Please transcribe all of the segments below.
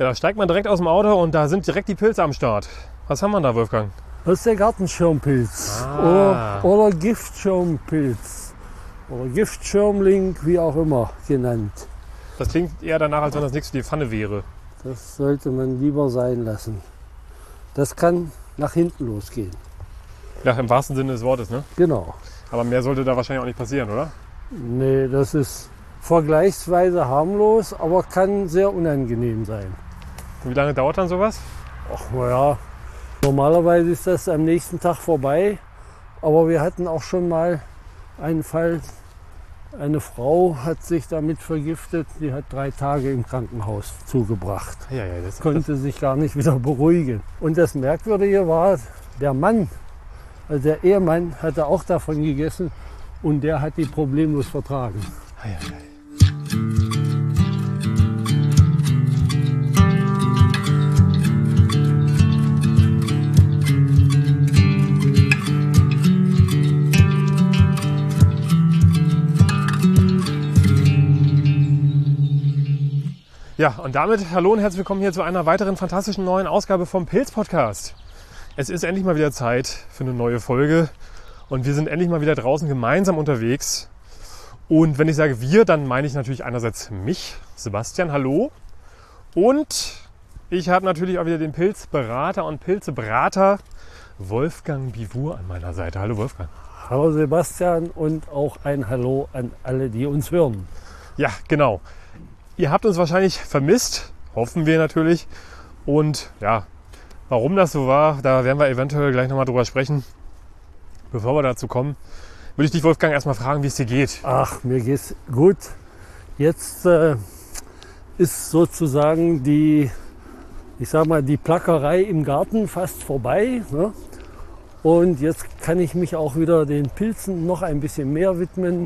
Ja, da steigt man direkt aus dem Auto und da sind direkt die Pilze am Start. Was haben wir da, Wolfgang? Das ist der Gartenschirmpilz oder Giftschirmpilz oder Giftschirmling, wie auch immer genannt. Das klingt eher danach, als wenn das nichts für die Pfanne wäre. Das sollte man lieber sein lassen. Das kann nach hinten losgehen. Ja, im wahrsten Sinne des Wortes, ne? Genau. Aber mehr sollte da wahrscheinlich auch nicht passieren, oder? Nee, das ist vergleichsweise harmlos, aber kann sehr unangenehm sein. Und wie lange dauert dann sowas? Ach naja, normalerweise ist das am nächsten Tag vorbei. Aber wir hatten auch schon mal einen Fall, eine Frau hat sich damit vergiftet, die hat 3 Tage im Krankenhaus zugebracht. Ja, das Konnte sich gar nicht wieder beruhigen. Und das Merkwürdige war, der Mann, also der Ehemann, hatte auch davon gegessen und der hat die problemlos vertragen. Ja, und damit hallo und herzlich willkommen hier zu einer weiteren fantastischen neuen Ausgabe vom Pilz-Podcast. Es ist endlich mal wieder Zeit für eine neue Folge und wir sind endlich mal wieder draußen gemeinsam unterwegs. Und wenn ich sage wir, dann meine ich natürlich einerseits mich, Sebastian, hallo. Und ich habe natürlich auch wieder den Pilzberater und Pilzebrater Wolfgang Bivur an meiner Seite. Hallo Wolfgang. Hallo Sebastian und auch ein Hallo an alle, die uns hören. Ja, genau. Ihr habt uns wahrscheinlich vermisst, hoffen wir natürlich. Und ja, warum das so war, da werden wir eventuell gleich nochmal drüber sprechen. Bevor wir dazu kommen, würde ich dich, Wolfgang, erstmal fragen, wie es dir geht. Ach, mir geht's gut. Jetzt ist sozusagen die Plackerei im Garten fast vorbei. Ne? Und jetzt kann ich mich auch wieder den Pilzen noch ein bisschen mehr widmen.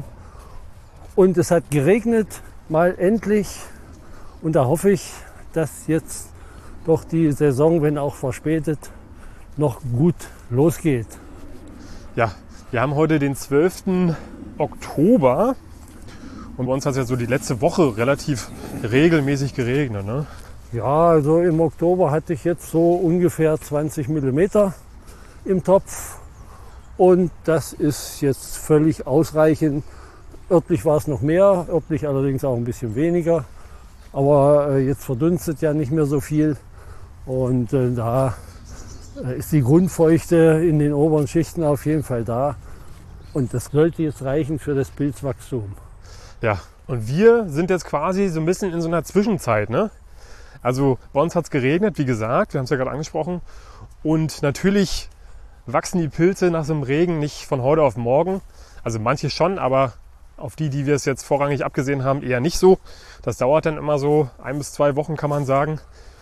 Und es hat geregnet. Mal endlich, und da hoffe ich, dass jetzt doch die Saison, wenn auch verspätet, noch gut losgeht. Ja, wir haben heute den 12. Oktober und bei uns hat es ja so die letzte Woche relativ regelmäßig geregnet, ne? Ja, also im Oktober hatte ich jetzt so ungefähr 20 mm im Topf und das ist jetzt völlig ausreichend. Örtlich war es noch mehr, örtlich allerdings auch ein bisschen weniger. Aber jetzt verdunstet ja nicht mehr so viel. Und da ist die Grundfeuchte in den oberen Schichten auf jeden Fall da. Und das sollte jetzt reichen für das Pilzwachstum. Ja, und wir sind jetzt quasi so ein bisschen in so einer Zwischenzeit, ne? Also bei uns hat es geregnet, wie gesagt, wir haben es ja gerade angesprochen. Und natürlich wachsen die Pilze nach so einem Regen nicht von heute auf morgen. Also manche schon, aber auf die wir es jetzt vorrangig abgesehen haben, eher nicht so. Das dauert dann immer so 1 bis 2 Wochen, kann man sagen.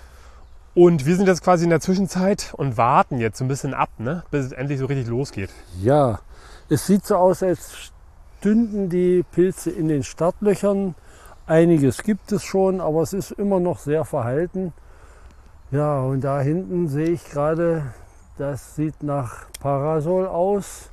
Und wir sind jetzt quasi in der Zwischenzeit und warten jetzt so ein bisschen ab, ne? Bis es endlich so richtig losgeht. Ja, es sieht so aus, als stünden die Pilze in den Startlöchern. Einiges gibt es schon, aber es ist immer noch sehr verhalten. Ja, und da hinten sehe ich gerade, das sieht nach Parasol aus,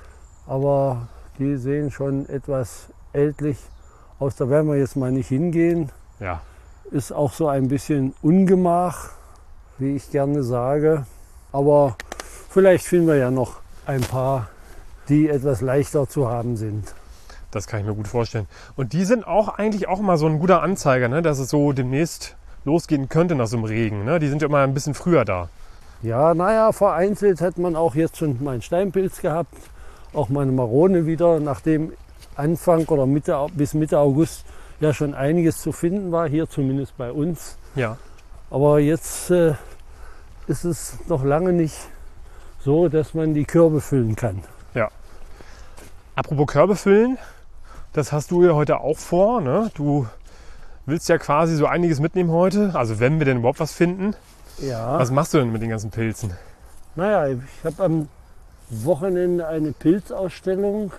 aber die sehen schon etwas ältlich aus. Da werden wir jetzt mal nicht hingehen. Ja. Ist auch so ein bisschen Ungemach, wie ich gerne sage. Aber vielleicht finden wir ja noch ein paar, die etwas leichter zu haben sind. Das kann ich mir gut vorstellen. Und die sind auch eigentlich auch mal so ein guter Anzeiger, ne? Dass es so demnächst losgehen könnte nach so einem Regen. Ne? Die sind ja immer ein bisschen früher da. Ja, naja, vereinzelt hat man auch jetzt schon mal einen Steinpilz gehabt. Auch meine Marone wieder, nachdem Anfang oder bis Mitte August ja schon einiges zu finden war, hier zumindest bei uns. Ja. Aber jetzt ist es noch lange nicht so, dass man die Körbe füllen kann. Ja. Apropos Körbe füllen, das hast du ja heute auch vor, ne? Du willst ja quasi so einiges mitnehmen heute, also wenn wir denn überhaupt was finden. Ja. Was machst du denn mit den ganzen Pilzen? Naja, ich habe am Wochenende eine Pilzausstellung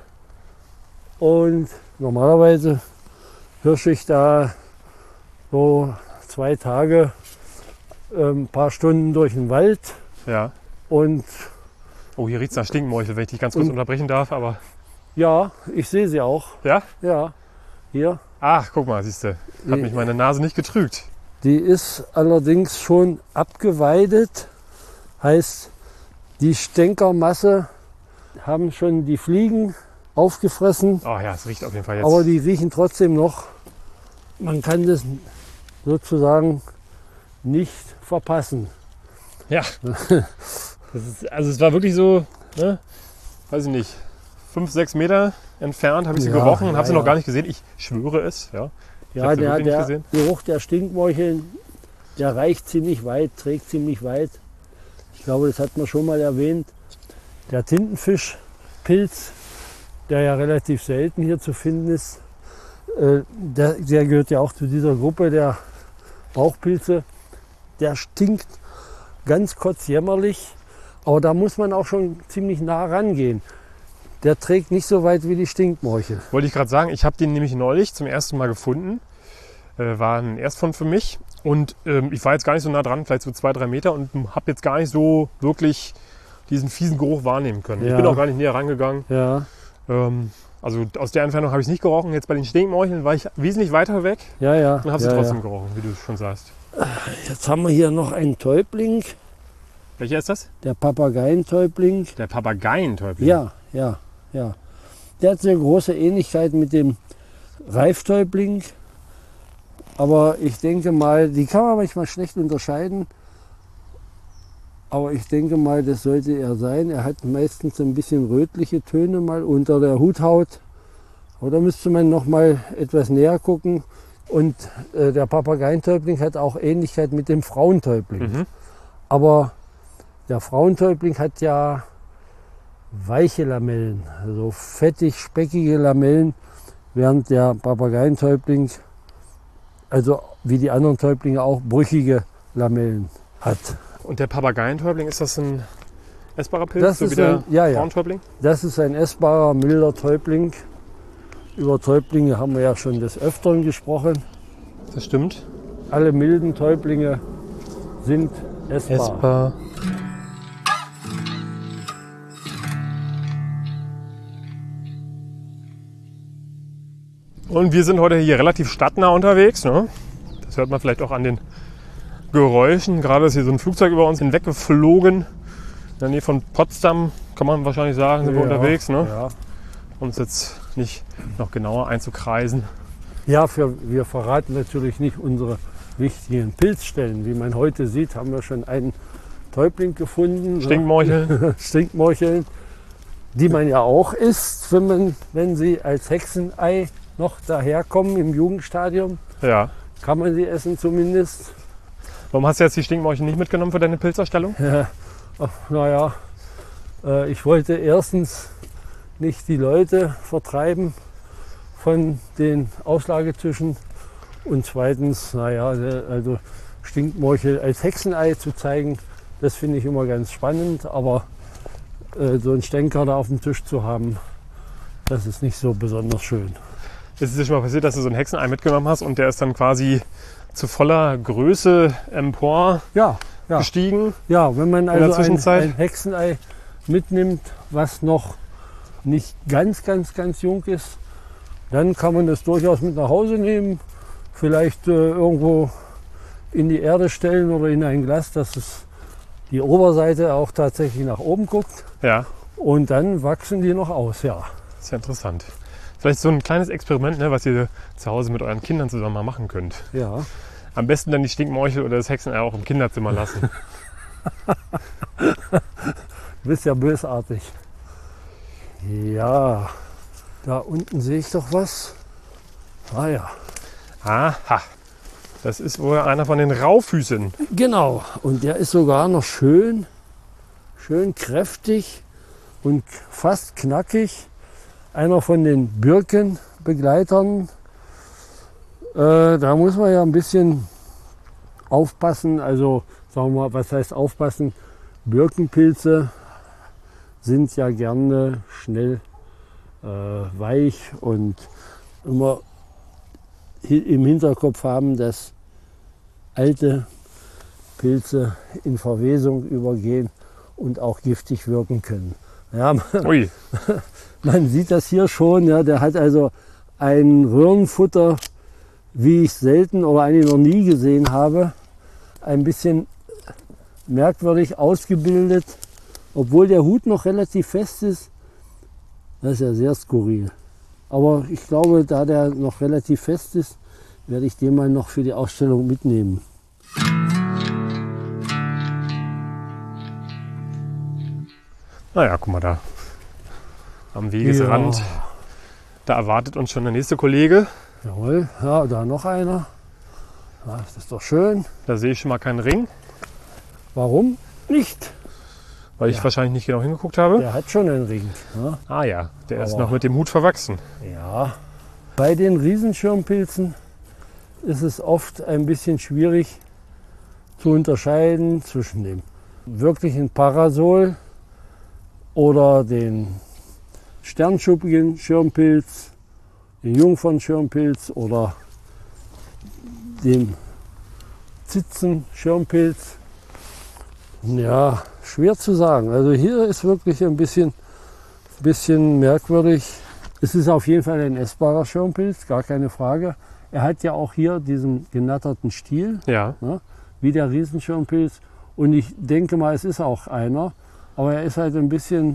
und normalerweise hirsche ich da so 2 Tage ein paar Stunden durch den Wald. Ja. Und oh, hier riecht es nach Stinkmorchel, wenn ich dich ganz kurz unterbrechen darf, aber... Ja, ich sehe sie auch. Ja? Ja, hier. Ach, guck mal, siehst du, hat mich meine Nase nicht getrügt. Die ist allerdings schon abgeweidet. Heißt, die Stänkermasse haben schon die Fliegen aufgefressen. Oh ja, es riecht auf jeden Fall jetzt. Aber die riechen trotzdem noch. Man kann das sozusagen nicht verpassen. Ja. Also es war wirklich so, ne, weiß ich nicht, 5, 6 Meter entfernt habe ich sie gerochen und habe sie noch gar nicht gesehen. Ich schwöre es. Ja, ja, der Geruch der Stinkmorcheln, der reicht ziemlich weit, trägt ziemlich weit. Ich glaube, das hat man schon mal erwähnt. Der Tintenfischpilz, der ja relativ selten hier zu finden ist, der gehört ja auch zu dieser Gruppe der Bauchpilze. Der stinkt ganz kotzjämmerlich, aber da muss man auch schon ziemlich nah rangehen. Der trägt nicht so weit wie die Stinkmorchel. Wollte ich gerade sagen, ich habe den nämlich neulich zum ersten Mal gefunden. War ein Erstfund für mich. Und ich war jetzt gar nicht so nah dran, vielleicht so 2, 3 Meter und habe jetzt gar nicht so wirklich diesen fiesen Geruch wahrnehmen können. Ja. Ich bin auch gar nicht näher rangegangen. Ja. Also aus der Entfernung habe ich es nicht gerochen. Jetzt bei den Stinkmorcheln war ich wesentlich weiter weg Ja, ja. und habe sie trotzdem gerochen, wie du schon sagst. Jetzt haben wir hier noch einen Täubling, Welcher ist das? der Papageientäubling. Der Papageientäubling. Ja. Der hat sehr große Ähnlichkeit mit dem Reiftäubling. Aber ich denke mal, die kann man manchmal schlecht unterscheiden. Aber ich denke mal, das sollte er sein. Er hat meistens ein bisschen rötliche Töne mal unter der Huthaut. Aber da müsste man noch mal etwas näher gucken. Und der Papageientäubling hat auch Ähnlichkeit mit dem Frauentäubling. Mhm. Aber der Frauentäubling hat ja weiche Lamellen, also fettig, speckige Lamellen, während der Papageientäubling, also wie die anderen Täublinge auch, brüchige Lamellen hat. Und der Papageientäubling, ist das ein essbarer Pilz, Das so ist wie der ja. Frauentäubling? Das ist ein essbarer, milder Täubling. Über Täublinge haben wir ja schon des Öfteren gesprochen. Das stimmt. Alle milden Täublinge sind essbar. Und wir sind heute hier relativ stadtnah unterwegs. Ne? Das hört man vielleicht auch an den Geräuschen. Gerade ist hier so ein Flugzeug über uns hinweggeflogen. In der Nähe von Potsdam, kann man wahrscheinlich sagen, sind wir unterwegs. Ne? Ja. Um uns jetzt nicht noch genauer einzukreisen. Ja, wir verraten natürlich nicht unsere wichtigen Pilzstellen. Wie man heute sieht, haben wir schon einen Täubling gefunden. Stinkmorchel. Stinkmorcheln, die man ja auch isst, wenn sie als Hexenei noch daherkommen im Jugendstadium. Ja. Kann man sie essen zumindest. Warum hast du jetzt die Stinkmorchel nicht mitgenommen für deine Pilzerstellung? Naja, ich wollte erstens nicht die Leute vertreiben von den Auslagetischen und zweitens, also Stinkmorchel als Hexenei zu zeigen, das finde ich immer ganz spannend, aber so einen Stänker da auf dem Tisch zu haben, das ist nicht so besonders schön. Ist es dir schon mal passiert, dass du so ein Hexenei mitgenommen hast und der ist dann quasi zu voller Größe empor gestiegen? Ja, wenn man also Zwischenzeit? ein Hexenei mitnimmt, was noch nicht ganz jung ist, dann kann man das durchaus mit nach Hause nehmen, vielleicht irgendwo in die Erde stellen oder in ein Glas, dass es die Oberseite auch tatsächlich nach oben guckt. Ja. Und dann wachsen die noch aus, ja. Das ist ja interessant. Vielleicht so ein kleines Experiment, ne, was ihr zu Hause mit euren Kindern zusammen mal machen könnt. Ja. Am besten dann die Stinkmorchel oder das Hexenei auch im Kinderzimmer lassen. Du bist ja bösartig. Ja, da unten sehe ich doch was. Ah ja. Aha. Das ist wohl einer von den Raufüßen. Genau. Und der ist sogar noch schön kräftig und fast knackig. Einer von den Birkenbegleitern. Da muss man ja ein bisschen aufpassen. Also sagen wir mal, was heißt aufpassen? Birkenpilze sind ja gerne schnell weich und immer im Hinterkopf haben, dass alte Pilze in Verwesung übergehen und auch giftig wirken können. Ja, Ui. man sieht das hier schon, ja, der hat also ein Röhrenfutter wie ich selten oder eigentlich noch nie gesehen habe, ein bisschen merkwürdig ausgebildet, obwohl der Hut noch relativ fest ist. Das ist ja sehr skurril. Aber ich glaube, da der noch relativ fest ist, werde ich den mal noch für die Ausstellung mitnehmen. Naja, guck mal da. Am Wegesrand. Ja. Da erwartet uns schon der nächste Kollege. Jawohl, ja, da noch einer. Ja, das ist doch schön. Da sehe ich schon mal keinen Ring, Warum nicht? weil ich wahrscheinlich nicht genau hingeguckt habe. Der hat schon einen Ring. Ja. Ah ja, der ist Aber- noch mit dem Hut verwachsen. Ja. Bei den Riesenschirmpilzen ist es oft ein bisschen schwierig zu unterscheiden zwischen dem wirklichen Parasol oder den sternschuppigen Schirmpilz, den Jungfernschirmpilz oder dem Zitzenschirmpilz. Ja, schwer zu sagen. Also hier ist wirklich ein bisschen merkwürdig. Es ist auf jeden Fall ein essbarer Schirmpilz, gar keine Frage. Er hat ja auch hier diesen genatterten Stiel, Ja, wie der Riesenschirmpilz. Und ich denke mal, es ist auch einer. Aber er ist halt ein bisschen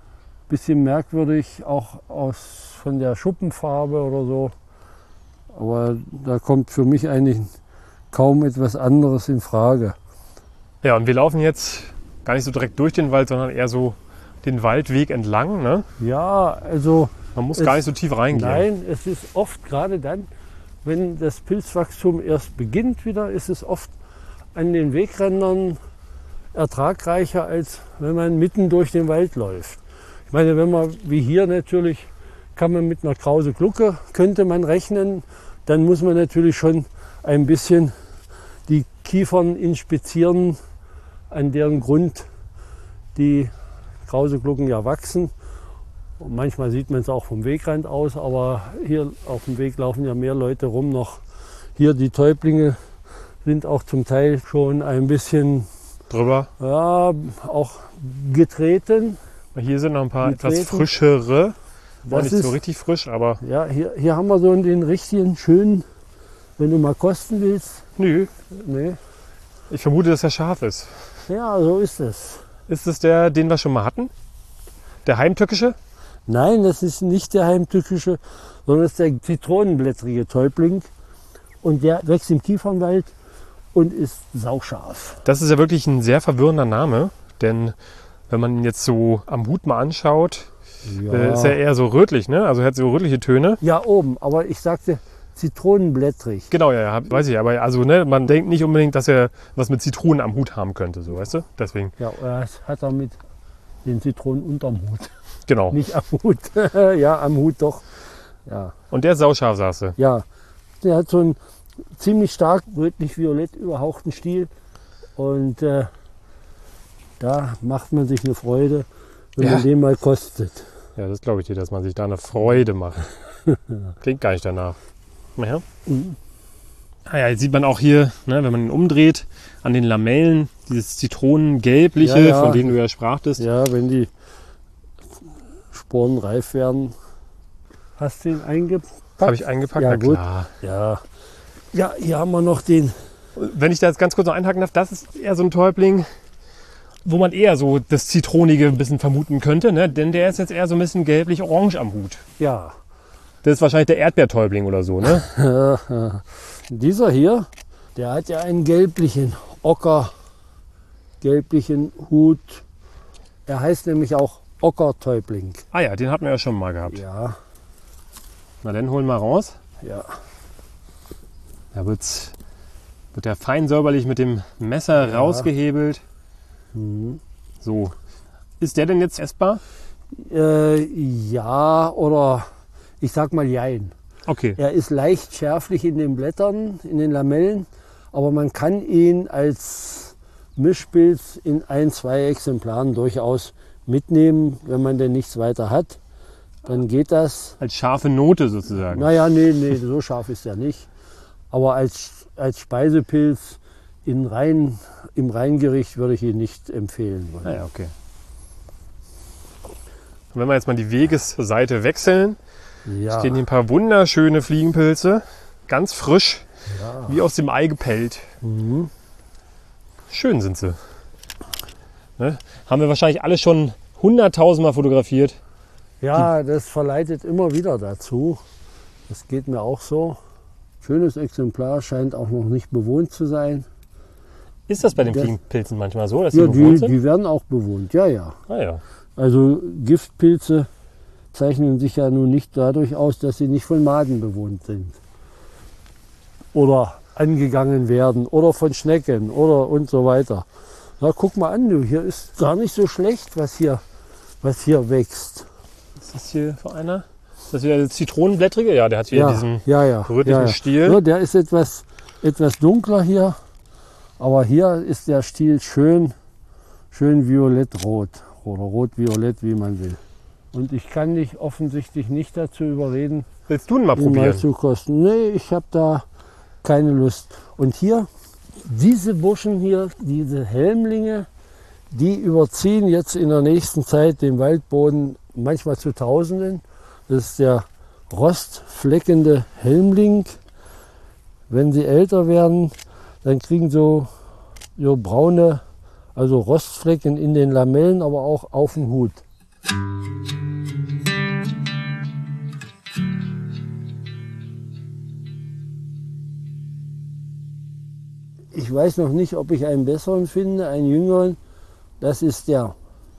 merkwürdig, auch von der Schuppenfarbe oder so. Aber da kommt für mich eigentlich kaum etwas anderes in Frage. ja, und wir laufen jetzt gar nicht so direkt durch den Wald, sondern eher so den Waldweg entlang. Ne? Ja, also Man muss gar nicht so tief reingehen. nein, es ist oft gerade dann, wenn das Pilzwachstum erst beginnt wieder, ist es oft an den Wegrändern ertragreicher, als wenn man mitten durch den Wald läuft. Ich meine, wenn man wie hier natürlich, kann man mit einer Krause Glucke, könnte man rechnen, dann muss man natürlich schon ein bisschen die Kiefern inspizieren, an deren Grund die Krause Glucken ja wachsen. Und manchmal sieht man es auch vom Wegrand aus, aber hier auf dem Weg laufen ja mehr Leute rum noch. Hier die Täublinge sind auch zum Teil schon ein bisschen, Drüber. ja, auch getreten. Hier sind noch ein paar Die etwas treten. frischere. War Das nicht so ist, richtig frisch, aber ja, hier haben wir so den richtigen schönen, wenn du mal kosten willst. nö. Nee. Ich vermute, dass er scharf ist. Ja, so ist es. Ist es der, den wir schon mal hatten? Der heimtückische? Nein, das ist nicht der heimtückische, sondern das ist der zitronenblättrige Täubling. Und der wächst im Kiefernwald und ist sauscharf. Das ist ja wirklich ein sehr verwirrender Name, denn wenn man ihn jetzt so am Hut mal anschaut, ist er eher so rötlich, ne? Also er hat so rötliche Töne. Ja, oben, aber ich sagte zitronenblättrig. Genau, ja, weiß ich, aber also, ne, man denkt nicht unbedingt, dass er was mit Zitronen am Hut haben könnte, so, weißt du? Deswegen, Ja, das hat er mit den Zitronen unterm Hut. genau. Nicht am Hut. Ja, am Hut doch. Ja, Und der ist sauscharf, sagst du. ja. Der hat so einen ziemlich stark rötlich-violett überhauchten Stiel. Und da macht man sich eine Freude, wenn Ja. man den mal kostet. Ja, das glaube ich dir, dass man sich da eine Freude macht. Klingt gar nicht danach. Ja. Mhm. Ah ja, jetzt sieht man auch hier, ne, wenn man ihn umdreht, an den Lamellen, dieses Zitronengelbliche, Ja, ja. von dem du ja sprachtest. Ja, wenn die Sporen reif werden. Hast du ihn eingepackt? Habe ich eingepackt, Ja, na gut. klar. Ja. Ja, hier haben wir noch den. Wenn ich da jetzt ganz kurz noch einhaken darf, das ist eher so ein Täubling, wo man eher so das Zitronige ein bisschen vermuten könnte, ne? Denn der ist jetzt eher so ein bisschen gelblich-orange am Hut. Ja. Das ist wahrscheinlich der Erdbeertäubling oder so, ne? Dieser hier, der hat ja einen gelblichen gelblichen Hut. Er heißt nämlich auch Ockertäubling. Ah ja, den hatten wir ja schon mal gehabt. Ja, Na dann holen wir raus. ja. Da wird der fein säuberlich mit dem Messer rausgehebelt. Mhm. So. Ist der denn jetzt essbar? Ja, oder ich sag mal jein. Okay. Er ist leicht schärflich in den Blättern, in den Lamellen, aber man kann ihn als Mischpilz in 1-2 Exemplaren durchaus mitnehmen, wenn man denn nichts weiter hat. Dann geht das. Als scharfe Note sozusagen. Naja, nee, so scharf ist er nicht. Aber als Speisepilz im Reingericht würde ich ihn nicht empfehlen wollen. Ah ja, okay. Und wenn wir jetzt mal die Wegesseite wechseln, Ja, stehen hier ein paar wunderschöne Fliegenpilze. Ganz frisch, Ja. wie aus dem Ei gepellt. Mhm. Schön sind sie. Ne? Haben wir wahrscheinlich alle schon 100.000 Mal fotografiert. Ja, das verleitet immer wieder dazu. Das geht mir auch so. Schönes Exemplar, scheint auch noch nicht bewohnt zu sein. Ist das bei den Das- Fliegenpilzen manchmal so, dass sie Ja, bewohnt sind? die werden auch bewohnt, ja, ja. Ah, ja. Also Giftpilze zeichnen sich ja nun nicht dadurch aus, dass sie nicht von Maden bewohnt sind. Oder angegangen werden oder von Schnecken oder und so weiter. Na, guck mal an, du, hier ist gar nicht so schlecht, was hier wächst. Was ist das hier für einer? Ist das wieder der Zitronenblättrige? Ja, der hat wieder diesen rötlichen Stiel. Ja, der ist etwas dunkler hier, aber hier ist der Stiel schön violett-rot oder rot-violett, wie man will. Und ich kann dich offensichtlich nicht dazu überreden, Willst du ihn mal ihn mal probieren? zu kosten. Nee, ich habe da keine Lust. Und hier, diese Burschen hier, diese Helmlinge, die überziehen jetzt in der nächsten Zeit den Waldboden manchmal zu Tausenden. Das ist der rostfleckende Helmling. Wenn sie älter werden, dann kriegen so braune, also Rostflecken in den Lamellen, aber auch auf dem Hut. Ich weiß noch nicht, ob ich einen besseren finde, einen jüngeren. Das ist der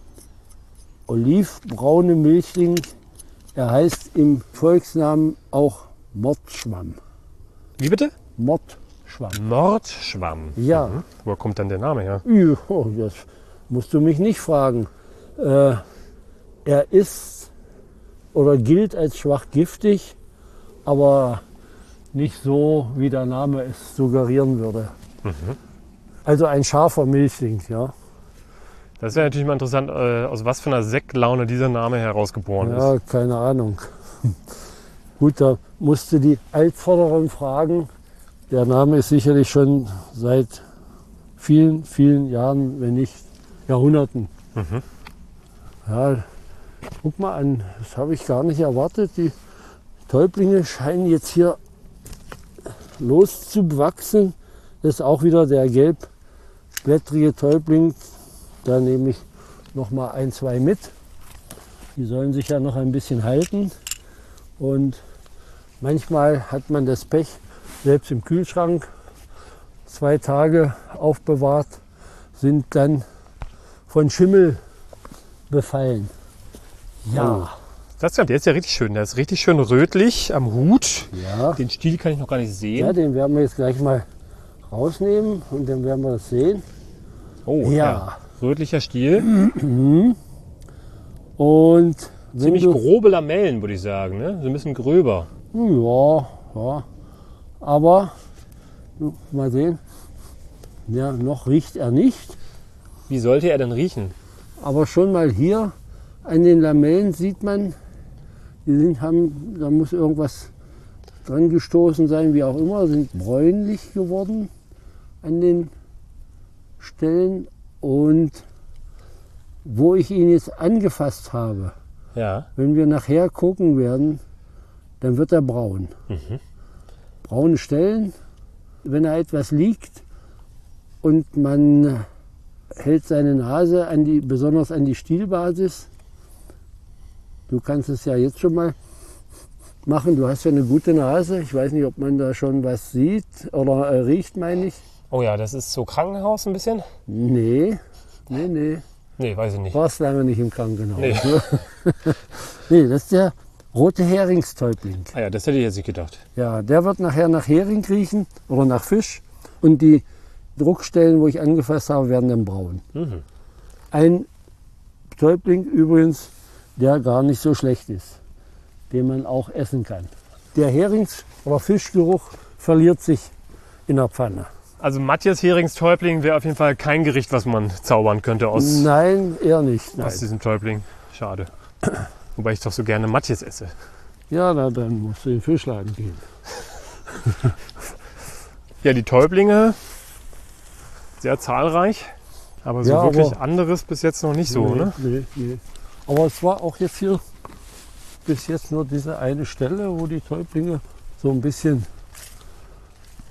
olivbraune Milchling. Er heißt im Volksnamen auch Mordschwamm. Wie bitte? Mordschwamm. Mordschwamm. Ja. Mhm. Woher kommt denn der Name her? Ja, das musst du mich nicht fragen. Er ist oder gilt als schwach giftig, aber nicht so, wie der Name es suggerieren würde. Also ein scharfer Milchling, ja. Das wäre natürlich mal interessant, aus was für einer Sektlaune dieser Name herausgeboren ist. Ja, keine Ahnung. Gut, da musste die Altvorderen fragen. Der Name ist sicherlich schon seit vielen, vielen Jahren, wenn nicht Jahrhunderten. Ja, guck mal an, das habe ich gar nicht erwartet. Die Täublinge scheinen jetzt hier loszuwachsen. Das ist auch wieder der gelbblättrige Täubling. Da nehme ich noch mal ein, zwei mit. Die sollen sich ja noch ein bisschen halten. Und manchmal hat man das Pech, selbst im Kühlschrank 2 Tage aufbewahrt, sind dann von Schimmel befallen. Ja, Der ist ja richtig schön. Der ist richtig schön rötlich am Hut. ja, Den Stiel kann ich noch gar nicht sehen. ja, den werden wir jetzt gleich mal rausnehmen und dann werden wir das sehen. Oh, Ja. Rötlicher Stiel. Und wenn Ziemlich du, grobe Lamellen, würde ich sagen. Ne? So ein bisschen gröber. ja, aber mal sehen. Ja, noch riecht er nicht, Wie sollte er denn riechen? aber schon mal hier an den Lamellen sieht man, da muss irgendwas dran gestoßen sein, wie auch immer, sind bräunlich geworden an den Stellen. Und wo ich ihn jetzt angefasst habe, Ja. wenn wir nachher gucken werden, dann wird er braun. Braune Stellen, wenn er etwas liegt und man hält seine Nase besonders an die Stielbasis. Du kannst es ja jetzt schon mal machen. Du hast ja eine gute Nase. Ich weiß nicht, ob man da schon was sieht oder riecht, meine ich. Oh ja, das ist so Krankenhaus ein bisschen? Nee. Nee, weiß ich nicht. Warst lange nicht im Krankenhaus. Nee. Ne? Nee, das ist der rote Heringstäubling. Ah ja, das hätte ich jetzt nicht gedacht. Ja, der wird nachher nach Hering riechen oder nach Fisch. Und die Druckstellen, wo ich angefasst habe, werden dann braun. Ein Täubling übrigens, der gar nicht so schlecht ist, den man auch essen kann. Der Herings- oder Fischgeruch verliert sich in der Pfanne. Also Matthias Heringstäubling wäre auf jeden Fall kein Gericht, was man zaubern könnte aus Nein, eher nicht. Nein. diesem Täubling. Schade. Wobei ich doch so gerne Matthias esse. Ja, dann musst du in den Fischladen gehen. Ja, die Täublinge, sehr zahlreich. Aber so Ja, wirklich aber- anderes bis jetzt noch nicht so, ne? Nee. Aber es war auch jetzt hier bis jetzt nur diese eine Stelle, wo die Täublinge so ein bisschen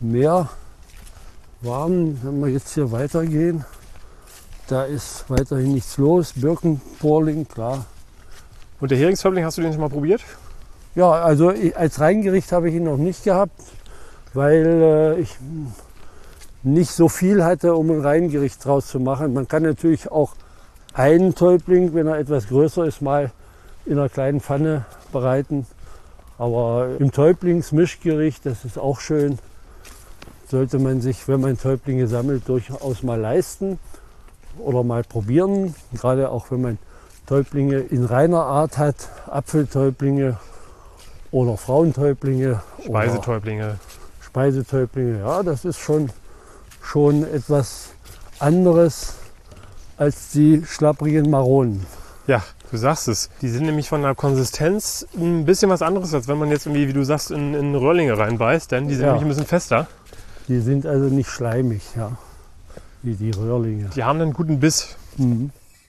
mehr warm. Wenn wir jetzt hier weitergehen, da ist weiterhin nichts los. Birkenporling, klar. Und der Heringstäubling, hast du den schon mal probiert? Ja, also als Reingericht habe ich ihn noch nicht gehabt, weil ich nicht so viel hatte, um ein Reingericht draus zu machen. Man kann natürlich auch einen Täubling, wenn er etwas größer ist, mal in einer kleinen Pfanne bereiten. Aber im Täublingsmischgericht, das ist auch schön, sollte man sich, wenn man Täublinge sammelt, durchaus mal leisten oder mal probieren. Gerade auch wenn man Täublinge in reiner Art hat, Apfeltäublinge oder Frauentäublinge. Speisetäublinge. Speisetäublinge, ja, das ist schon etwas anderes als die schlapprigen Maronen. Ja, du sagst es. Die sind nämlich von der Konsistenz ein bisschen was anderes, als wenn man jetzt irgendwie, wie du sagst, in Röhrlinge reinbeißt, denn die sind nämlich ein bisschen fester. Die sind also nicht schleimig, ja, wie die Röhrlinge. Die haben einen guten Biss. Mhm.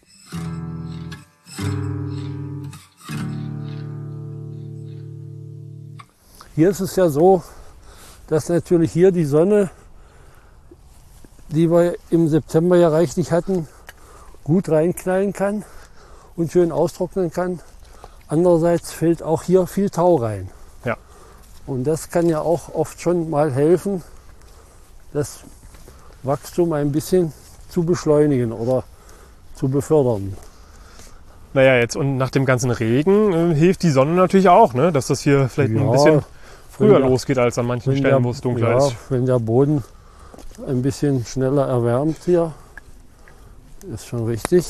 Hier ist es ja so, dass natürlich hier die Sonne, die wir im September ja reichlich hatten, gut reinknallen kann und schön austrocknen kann. Andererseits fällt auch hier viel Tau rein. Ja. Und das kann ja auch oft schon mal helfen, das Wachstum ein bisschen zu beschleunigen oder zu befördern. Naja, jetzt und nach dem ganzen Regen hilft die Sonne natürlich auch, ne? Dass das hier vielleicht ein bisschen früher losgeht als an manchen Stellen, wo es dunkler ist. Wenn der Boden ein bisschen schneller erwärmt hier, ist schon richtig.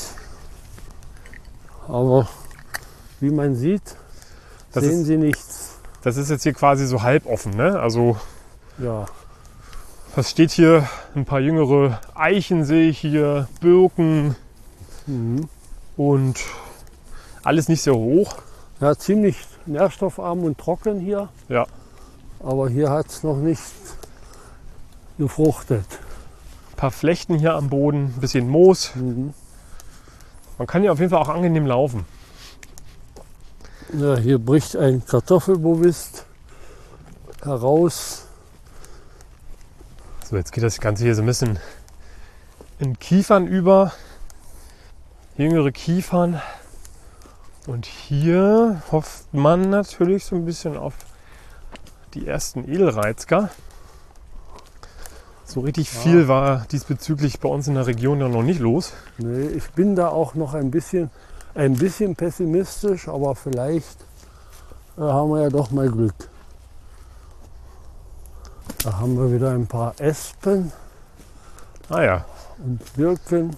Aber wie man sieht, sehen Sie nichts. Das ist jetzt hier quasi so halb offen, ne? Also ja. was steht hier? Ein paar jüngere Eichen sehe ich hier, Birken und alles nicht sehr hoch. Ja, ziemlich nährstoffarm und trocken hier. Ja. Aber hier hat es noch nicht gefruchtet. Ein paar Flechten hier am Boden, ein bisschen Moos. Man kann hier auf jeden Fall auch angenehm laufen. Ja, hier bricht ein Kartoffelbovist heraus. So, jetzt geht das Ganze hier so ein bisschen in Kiefern über. Jüngere Kiefern. Und hier hofft man natürlich so ein bisschen auf die ersten Edelreizker. So richtig viel war diesbezüglich bei uns in der Region ja noch nicht los. Nee, ich bin da auch noch ein bisschen pessimistisch, aber vielleicht haben wir ja doch mal Glück. Da haben wir wieder ein paar Espen Ah ja, und Birken.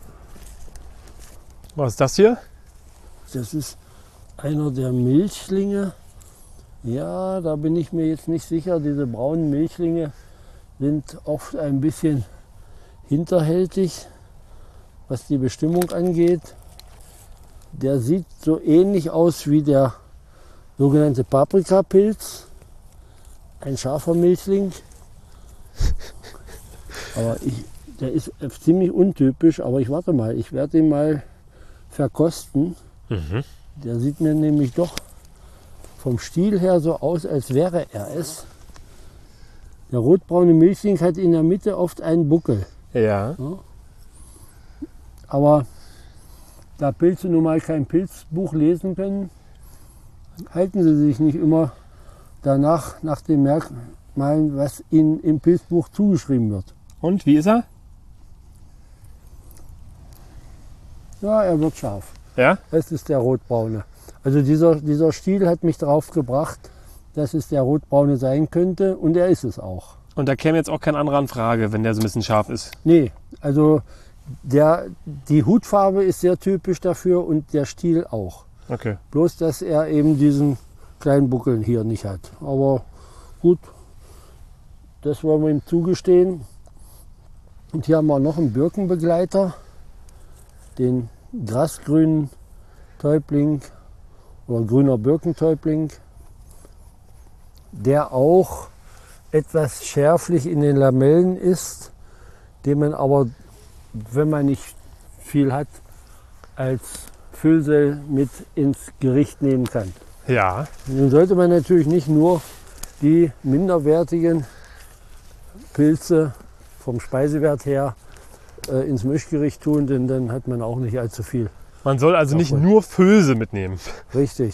was ist das hier? Das ist einer der Milchlinge. Ja, da bin ich mir jetzt nicht sicher. Diese braunen Milchlinge sind oft ein bisschen hinterhältig, was die Bestimmung angeht. Der sieht so ähnlich aus wie der sogenannte Paprikapilz, ein scharfer Milchling. Aber der ist ziemlich untypisch, aber ich warte mal, ich werde ihn mal verkosten. Der sieht mir nämlich doch vom Stiel her so aus, als wäre er es. Der rotbraune Milchling hat in der Mitte oft einen Buckel. Ja. Aber da Pilze nun mal kein Pilzbuch lesen können, halten sie sich nicht immer danach nach den Merkmalen, was ihnen im Pilzbuch zugeschrieben wird. Und wie ist er? Ja, er wird scharf. Ja? Das ist der rotbraune. Also dieser Stiel hat mich darauf gebracht, dass es der rotbraune sein könnte, und er ist es auch. Und da käme jetzt auch kein anderer in Frage, wenn der so ein bisschen scharf ist. Nee, also die Hutfarbe ist sehr typisch dafür und der Stiel auch. Okay. Bloß, dass er eben diesen kleinen Buckel hier nicht hat. Aber gut, das wollen wir ihm zugestehen. Und hier haben wir noch einen Birkenbegleiter, den grasgrünen Täubling oder grüner Birkentäubling, der auch etwas schärflich in den Lamellen ist, den man aber, wenn man nicht viel hat, als Füllsel mit ins Gericht nehmen kann. Ja. Nun sollte man natürlich nicht nur die minderwertigen Pilze vom Speisewert her ins Mischgericht tun, denn dann hat man auch nicht allzu viel. Man soll also nicht nur Füllse mitnehmen. Richtig.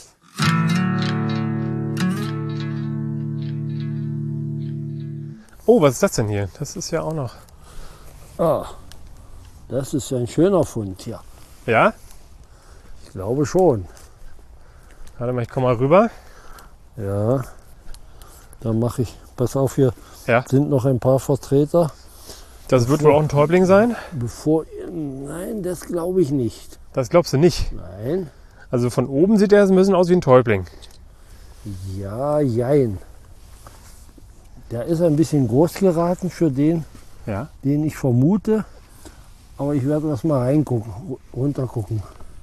Oh, was ist das denn hier? Das ist ja auch noch... Ah, das ist ein schöner Fund hier. Ja? Ich glaube schon. Warte mal, ich komme mal rüber. Ja, dann mache ich, pass auf, hier Ja. sind noch ein paar Vertreter. Das wird wohl auch ein Täubling sein? Nein, das glaube ich nicht. Das glaubst du nicht. Nein, Also von oben sieht er ein bisschen aus wie ein Täubling. ja, jein. Der ist ein bisschen groß geraten für den, Ja. den ich vermute. Aber ich werde erst mal reingucken, runtergucken.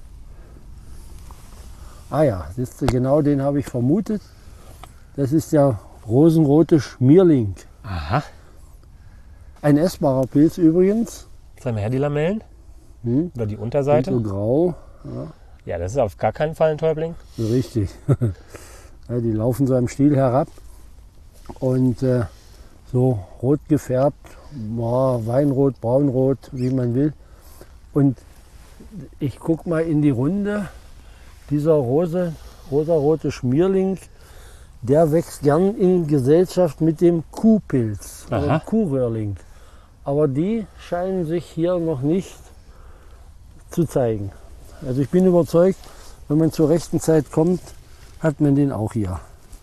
Ah ja, siehst du, genau den habe ich vermutet. Das ist der rosenrote Schmierling. Aha. Ein essbarer Pilz übrigens. Zeig mal her die Lamellen. Oder die So Unterseite. grau. Ja, das ist auf gar keinen Fall ein Täubling. Richtig. Ja, die laufen so am Stiel herab und so rot gefärbt, Weinrot, Braunrot, wie man will. Und ich gucke mal in die Runde. Dieser rosarote Schmierling, der wächst gern in Gesellschaft mit dem Kuhpilz Aha. oder Kuhröhrling. Aber die scheinen sich hier noch nicht zu zeigen. Also ich bin überzeugt, wenn man zur rechten Zeit kommt, hat man den auch hier.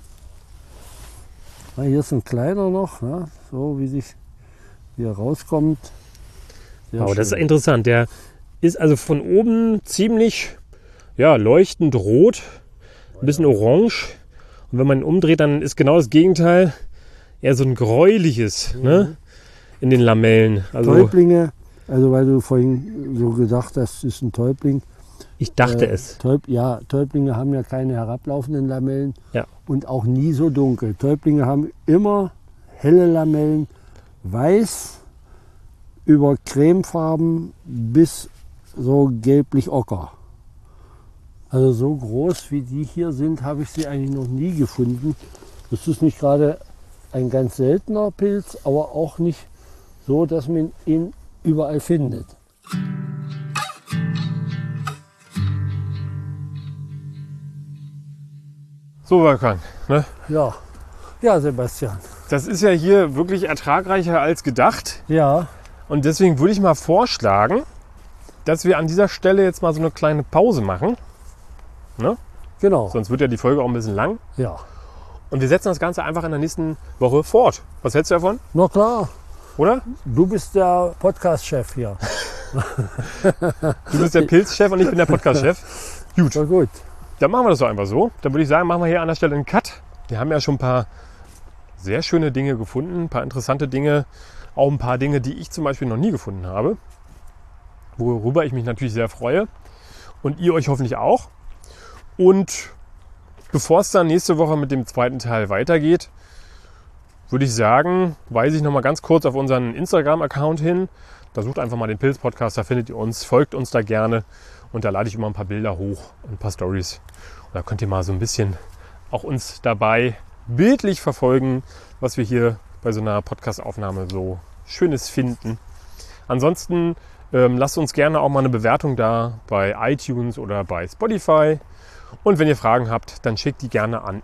Ja, hier ist ein kleiner noch, ja, so wie er rauskommt. Sehr Aber das ist schön. interessant. Der ist also von oben ziemlich leuchtend rot, ein bisschen orange. Und wenn man ihn umdreht, dann ist genau das Gegenteil. Eher so ein gräuliches, ne? In den Lamellen. Also Täublinge, also weil du vorhin so gedacht hast, es ist ein Täubling. ich dachte es. Täublinge haben ja keine herablaufenden Lamellen Ja. und auch nie so dunkel. Täublinge haben immer helle Lamellen, weiß über cremefarben bis so gelblich-ocker. Also so groß wie die hier sind, habe ich sie eigentlich noch nie gefunden. Das ist nicht gerade ein ganz seltener Pilz, aber auch nicht so, dass man ihn überall findet. So, Wolfgang, ne? Ja, Sebastian. Das ist ja hier wirklich ertragreicher als gedacht. Ja, Und deswegen würde ich mal vorschlagen, dass wir an dieser Stelle jetzt mal so eine kleine Pause machen. Ne? genau. Sonst wird ja die Folge auch ein bisschen lang. Ja, Und wir setzen das Ganze einfach in der nächsten Woche fort. Was hältst du davon? na klar. Oder? Du bist der Podcast-Chef hier. Du bist der Pilzchef und ich bin der Podcast-Chef. Gut, Na gut. dann machen wir das doch einfach so. Dann würde ich sagen, machen wir hier an der Stelle einen Cut. Wir haben ja schon ein paar sehr schöne Dinge gefunden, ein paar interessante Dinge. Auch ein paar Dinge, die ich zum Beispiel noch nie gefunden habe. Worüber ich mich natürlich sehr freue. Und ihr euch hoffentlich auch. Und bevor es dann nächste Woche mit dem zweiten Teil weitergeht, würde ich sagen, weise ich noch mal ganz kurz auf unseren Instagram-Account hin. Da sucht einfach mal den Pilz-Podcast, da findet ihr uns, folgt uns da gerne. Und da lade ich immer ein paar Bilder hoch und ein paar Stories. Und da könnt ihr mal so ein bisschen auch uns dabei bildlich verfolgen, was wir hier bei so einer Podcast-Aufnahme so Schönes finden. Ansonsten lasst uns gerne auch mal eine Bewertung da bei iTunes oder bei Spotify. Und wenn ihr Fragen habt, dann schickt die gerne an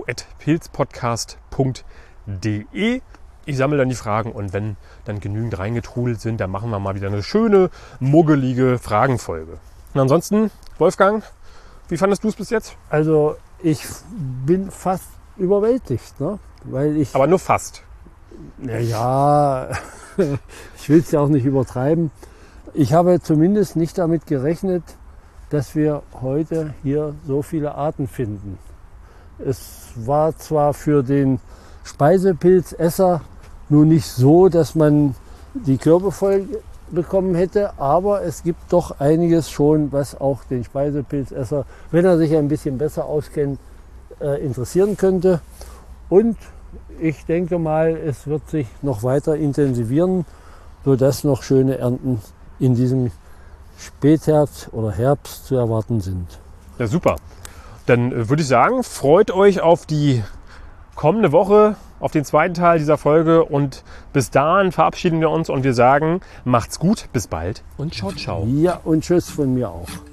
info@pilzpodcast.de. Ich sammle dann die Fragen und wenn dann genügend reingetrudelt sind, dann machen wir mal wieder eine schöne, muggelige Fragenfolge. Und ansonsten, Wolfgang, wie fandest du es bis jetzt? Also ich bin fast überwältigt, ne? Weil ich, Aber nur fast. ja, ich will es ja auch nicht übertreiben. Ich habe zumindest nicht damit gerechnet, dass wir heute hier so viele Arten finden. Es war zwar für den Speisepilzesser nun nicht so, dass man die Körbe voll bekommen hätte, aber es gibt doch einiges schon, was auch den Speisepilzesser, wenn er sich ein bisschen besser auskennt, interessieren könnte. Und ich denke mal, es wird sich noch weiter intensivieren, sodass noch schöne Ernten in diesem Spätherbst oder Herbst zu erwarten sind. Ja, super. Dann würde ich sagen, freut euch auf die kommende Woche, auf den zweiten Teil dieser Folge und bis dahin verabschieden wir uns und wir sagen, macht's gut, bis bald und ciao, ciao. Ja, und tschüss von mir auch.